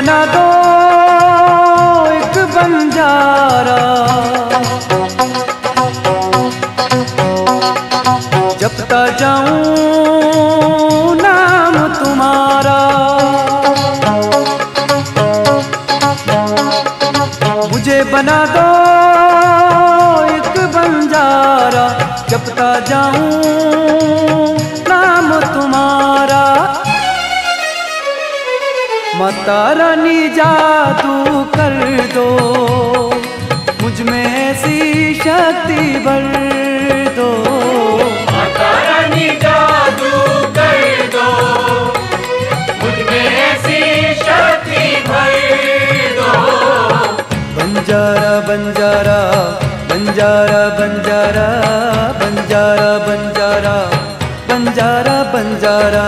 बना दो एक बंजारा, जपता जाऊं नाम तुम्हारा। मुझे बना दो एक बंजारा, जपता जाऊं नाम तुम्हारा। माता रानी जादू कर दो, मुझ में ऐसी शक्ति भर दो। माता रानी जादू कर दो, मुझ में ऐसी शक्ति भर दो। बंजारा बंजारा बंजारा बंजारा बंजारा बंजारा बंजारा बंजारा।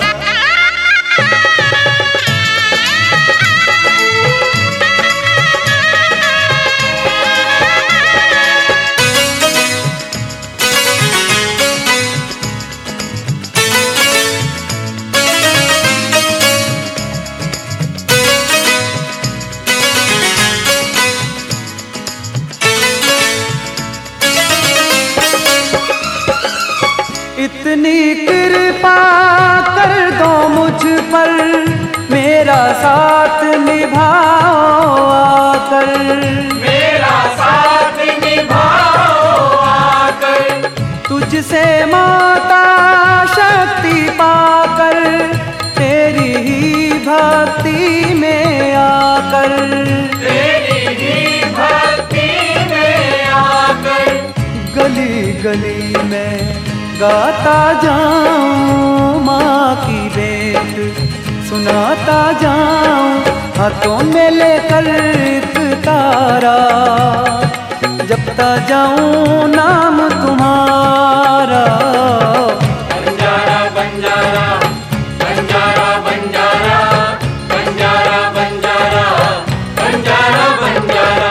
इतनी कृपा कर दो मुझ पर, मेरा साथ निभाओ आकर। मेरा साथ निभाओ आकर। तुझसे माता शक्ति पाकर, तेरी ही भक्ति में आकर। तेरी ही भक्ति में आकर। गली गली में गाता जाऊं माँ की बेट, सुनाता जाऊं हाथों में लेकर एक तारा, जपता जाऊं नाम तुम्हारा। बंजारा बंजारा बंजारा बंजारा बंजारा बंजारा बंजारा बंजारा।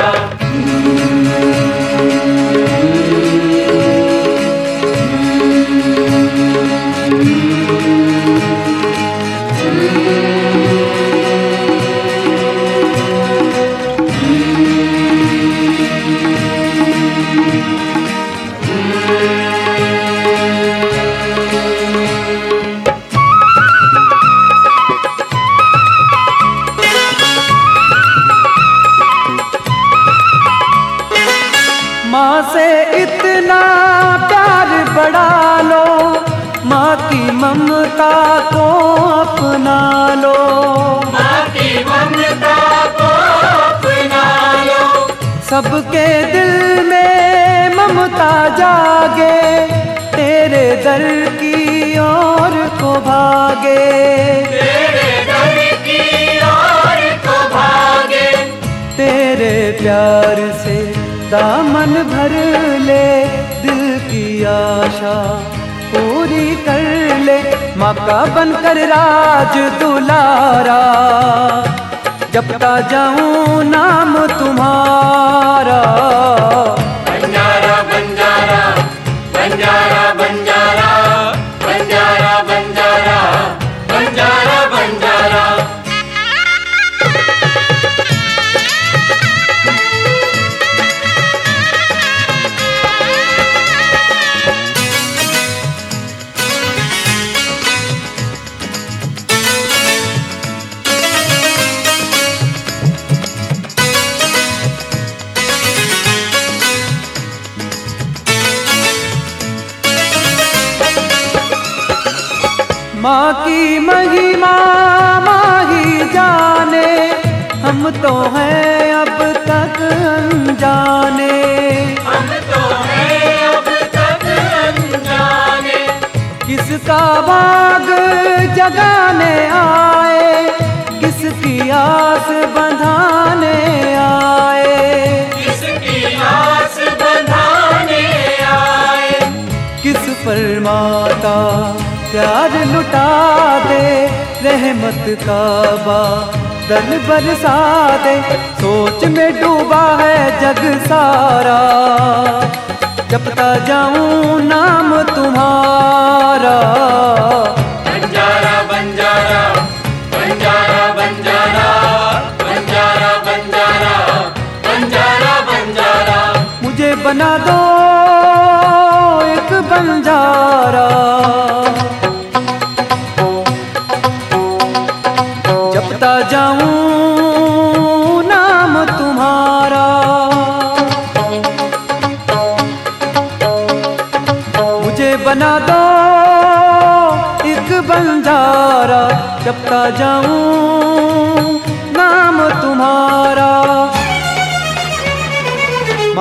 माँ से इतना प्यार बढ़ा लो, माँ की ममता को अपना लो। माँ की ममता को अपना लो। सबके दिल में ममता जागे, तेरे दर की ओर को भागे। तेरे दर की ओर को भागे। तेरे प्यार से दामन भर ले, दिल की आशा पूरी कर ले। माँ का बनकर राज दुलारा, जपता जाऊं नाम तुम्हारा। बंजारा बंजारा बंजारा बंजारा बंजारा बंजारा बंजारा बंजारा। माँ की महिमा माँ ही जाने, हम तो हैं अब तक अनजाने। हम तो हैं अब तक अनजाने। किसका बाग जगाने आए, किसकी आस बंधाने आए। किसकी आस बंधाने आए। किस पर माता प्यार लुटा दे, रहमत का बादल बरसा दे। सोच में डूबा है जग सारा, जपता जाऊं नाम तुम्हारा। बंजारा बंजारा बंजारा बंजारा